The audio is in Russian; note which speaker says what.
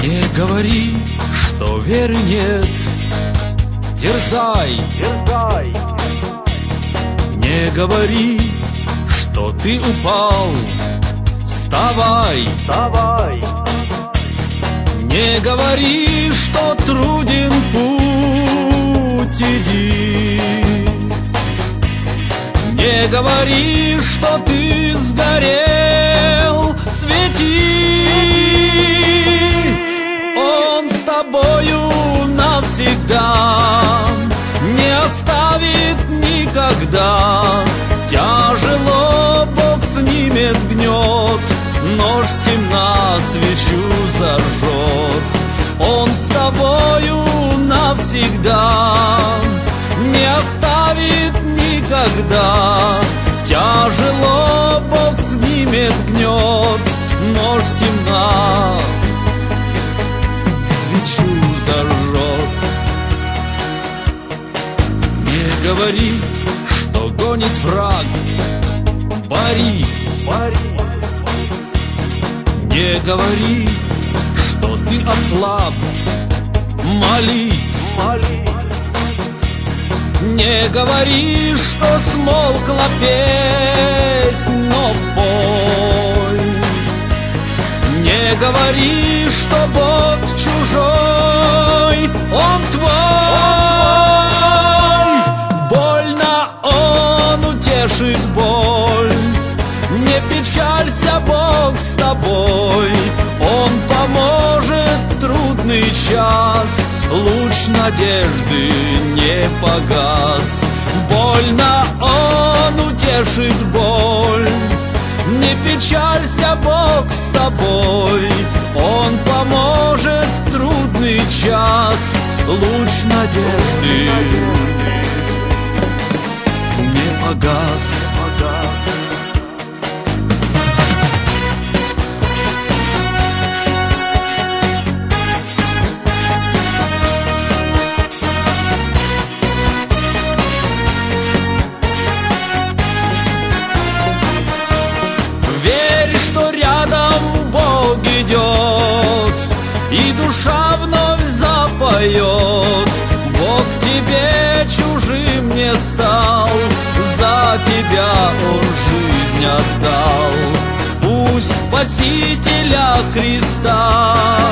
Speaker 1: Не говори, что веры нет, дерзай, дерзай. Не говори, что ты упал, вставай, вставай. Не говори, что труден путь, иди. Не говори, что ты сгорел, свети. Он с тобою навсегда, не оставит никогда. Тяжело Бог снимет гнет, нож темна свечу зажжет. Он с тобою навсегда, не оставит никогда. Тяжело Бог снимет гнет, нож темна свечу зажжет. Не говори, что гонит враг, борись. Не говори, что ты ослаб, молись. Не говори, что смолкла песнь, но пой. Не говори, что Бог чужой, Он твой. Больно Он утешит боль, не печалься, Бог с тобой. Он поможет в трудный час, луч надежды не погас. Больно Он утешит боль, не печалься, Бог с тобой. Он поможет в трудный час, луч надежды не погас. Верь, что рядом Бог идет, и душа вновь запоет. Бог тебе чужим не стал, за тебя Он жизнь отдал. Пусть Спасителя Христа